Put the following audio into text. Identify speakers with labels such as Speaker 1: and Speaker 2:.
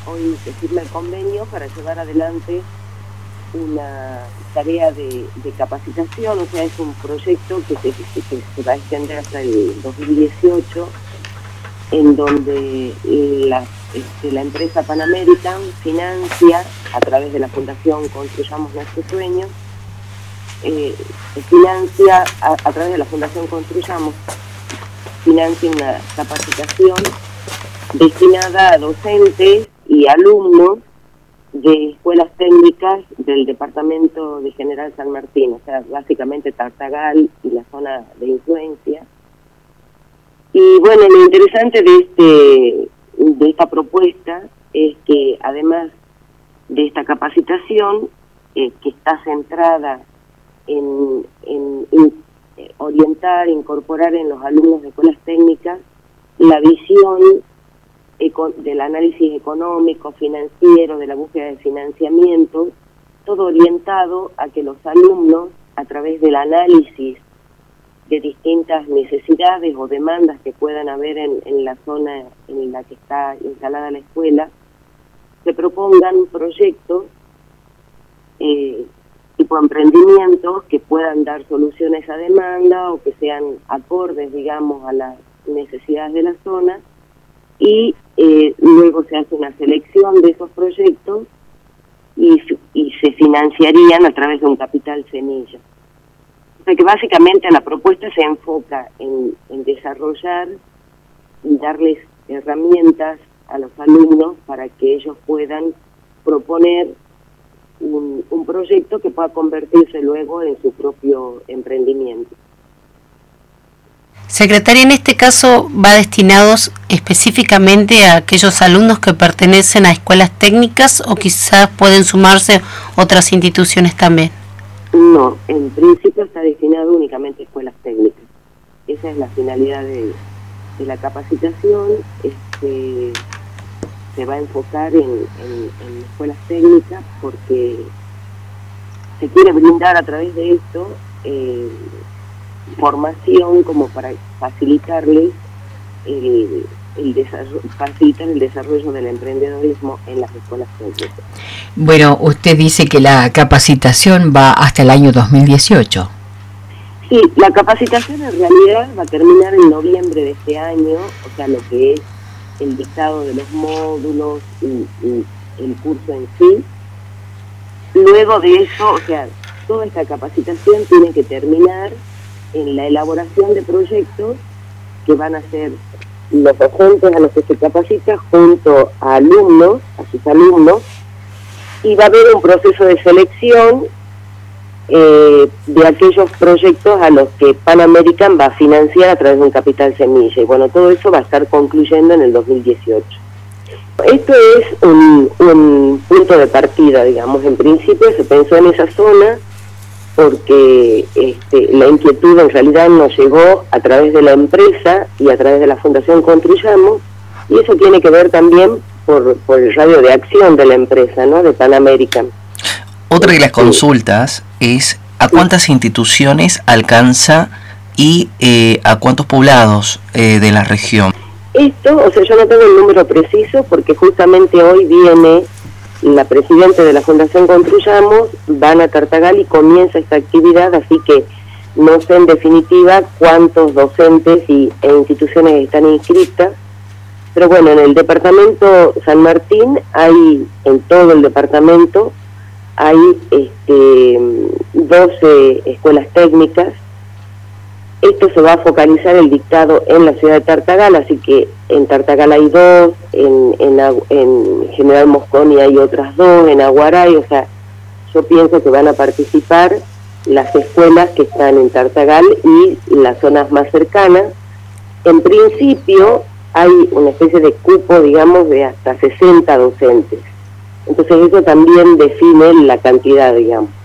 Speaker 1: hoy se firma el convenio para llevar adelante una tarea de capacitación, o sea, es un proyecto que se va a extender hasta el 2018, en donde la empresa Pan American financia, a través de la Fundación Construyamos Nuestros Sueños, financia, a través de la Fundación Construyamos, financia una capacitación destinada a docentes y alumnos de escuelas técnicas del departamento de General San Martín, o sea, básicamente Tartagal y la zona de influencia. Y bueno, lo interesante de esta propuesta es que además de esta capacitación, que está centrada en orientar, incorporar en los alumnos de escuelas técnicas la visión del análisis económico, financiero, de la búsqueda de financiamiento, todo orientado a que los alumnos, a través del análisis de distintas necesidades o demandas que puedan haber en la zona en la que está instalada la escuela, se propongan proyectos tipo emprendimientos que puedan dar solución a esa demanda o que sean acordes, digamos, a las necesidades de la zona, y luego se hace una selección de esos proyectos y se financiarían a través de un capital semilla. O sea que básicamente la propuesta se enfoca en desarrollar y darles herramientas a los alumnos para que ellos puedan proponer un proyecto que pueda convertirse luego en su propio emprendimiento.
Speaker 2: Secretaria, en este caso va destinados específicamente a aquellos alumnos que pertenecen a escuelas técnicas o quizás pueden sumarse otras instituciones también.
Speaker 1: No, en principio está destinado únicamente a escuelas técnicas. Esa es la finalidad de la capacitación. Se va a enfocar en escuelas técnicas porque se quiere brindar a través de esto formación como para facilitarles facilitar el desarrollo del emprendedorismo en las escuelas técnicas.
Speaker 3: Bueno, usted dice que la capacitación va hasta el año 2018.
Speaker 1: Sí, la capacitación en realidad va a terminar en noviembre de este año, o sea, lo que es el dictado de los módulos y el curso en sí. Luego de eso, o sea, toda esta capacitación tiene que terminar en la elaboración de proyectos que van a ser los docentes a los que se capacita junto a alumnos, a sus alumnos, y va a haber un proceso de selección de aquellos proyectos a los que Pan American va a financiar a través de un capital semilla. Y bueno, todo eso va a estar concluyendo en el 2018. Esto es un punto de partida, digamos. En principio se pensó en esa zona porque la inquietud en realidad nos llegó a través de la empresa y a través de la Fundación Construyamos, y eso tiene que ver también por el radio de acción de la empresa, ¿no?, de Pan American.
Speaker 4: Otra de las consultas es a cuántas instituciones alcanza y a cuántos poblados de la región.
Speaker 1: Esto, o sea, yo no tengo el número preciso porque justamente hoy viene la presidenta de la Fundación Construyamos, van a Tartagal y comienza esta actividad, así que no sé en definitiva cuántos docentes e instituciones están inscritas, pero bueno, en el departamento San Martín hay, en todo el departamento, hay 12 escuelas técnicas. Esto se va a focalizar el dictado en la ciudad de Tartagal, así que en Tartagal hay 2, en General Mosconi hay otras 2, en Aguaray, o sea, yo pienso que van a participar las escuelas que están en Tartagal y las zonas más cercanas. En principio hay una especie de cupo, digamos, de hasta 60 docentes. Entonces eso también define la cantidad, digamos.